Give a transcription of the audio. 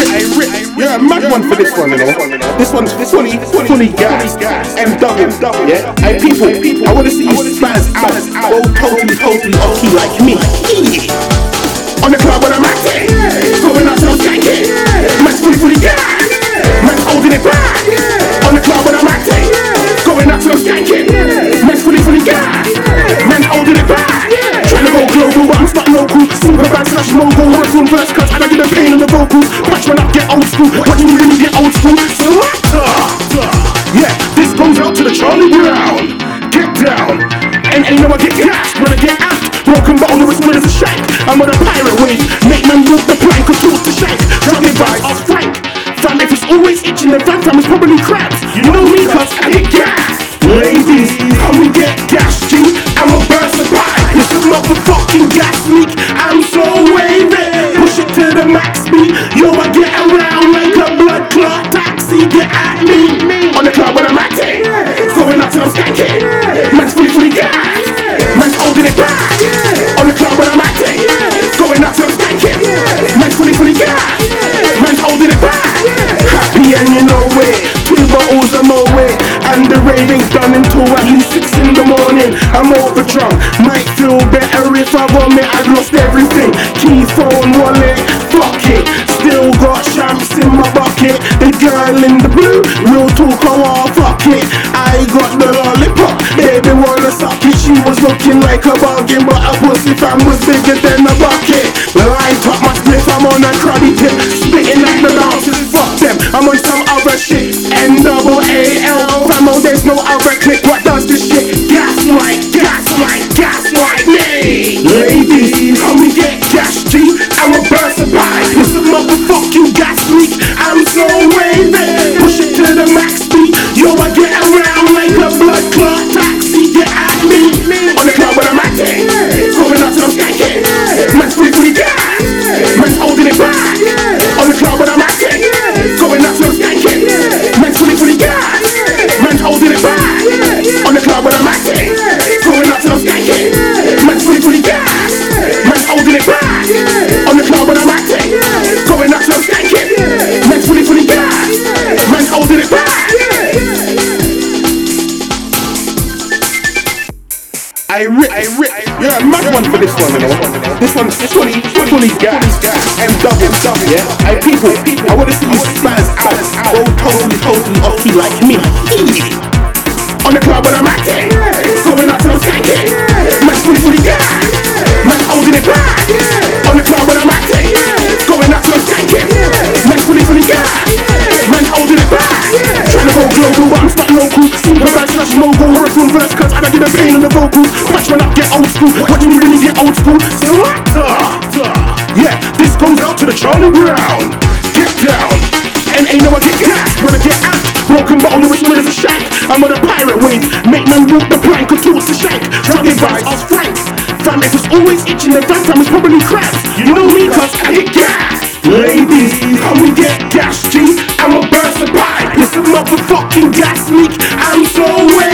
Yeah, a mad one for this one, you know. This one's fully gas and double, yeah. Hey people, I wanna see you spaz out, go totally off like me. On the club when I'm acting, going out till I'm skanking. Man's fully gas, man's holding it back. On the club when I'm acting, going out till I'm skanking. Man's fully gas, man's holding it back. Trying to go global, but I'm stuck local. Single band slash mogul, one from verse cuts, and I get the pain in the vocals. Patch when I get old school, what do you really get old school? Yeah, this goes out to the Charlie Brown. Get down, and ain't no I get gassed when I get asked. Broken bottle, the split is a shank. I'm on a pirate wave, make man walk the plank or tools to shank. Drugging vibes off frank. Fam, if it's always itching, then fam is probably crabs. You know me, cause I get gas. Ladies, come and get gas, G. I'm a burst of pie. This is motherfucking gas leak. I'm so wavy. Push it to the max speed. Yo, I get around like a blood clot taxi. Get at me. On the club when I'm acting, going out till I'm skanking. Man's fully gas. Man's holding it back. On the club when I'm acting, going out till I'm skanking. Man's fully gas. Man's holding it back. Happy and you know it. 2 bottles of Moe, and the raving's done until at least 6 in the morning. I'm over drunk, might feel better if I vomit. I've lost everything, key, phone, wallet, fuck it. Still got champs in my bucket. The girl in the blue, real talk, oh fuck it. I got the lollipop, baby wanna suck it. She was looking like a bargain, but a pussy fam was bigger than a bucket. Line top my spliff, I'm on a cruddy tip, spitting like the dancers, fuck them. I'm on some other shit, NAAL, famo, there's no other click. What does this shit? Gaslight me. Ladies, come and get gas, G. I'm a burst of pie. It's a motherfucking gas leak. I'm so wavy. Push it to the max speed. Yo, I get around like a blood clot taxi. Get at me. On the club when I'm acting, going out till I'm skanking. Man's fully gas. Man's holding it back. On the club when I'm acting, going out till I'm skanking. Man's fully gas. Man's holding it back. On the club when I'm acting, going out till I'm skanking. Man's fully gas. Man's holding it back. On the club when I'm acting, going out till I'm skanking. Man's fully gas. Man's holding it back. I rip. Yeah, a mad one for this one, you know. This one's fully gas and double, yeah. Hey people, I wanna see you spaz out, go totally off like me. On the club when I'm acting, going out till I'm skanking. Man's fully gas, man's holding it back. On the club when I'm acting, going out till I'm skanking. Man's fully gas, man's holding it back. Trying to go global, but I'm stuck local. Single band slash mogul, one from verse cuts, and I get the pain in the vocals. Patch when I get old school, what do you really get old school? Yeah, this goes out to the Charlie Brown. Get down, and ain't no I get gassed when I get asked. Broken bottle, the split is a shank. I'm on a pirate wave, make man walk the plank or tools to shank. Drugging vibes off frank. Fam, if it's always itching, then fam is probably crabs. You know me, cause I get gas. Ladies, come and get gas, G. I'm a burst of pie. It's a motherfucking gas leak. I'm so wet.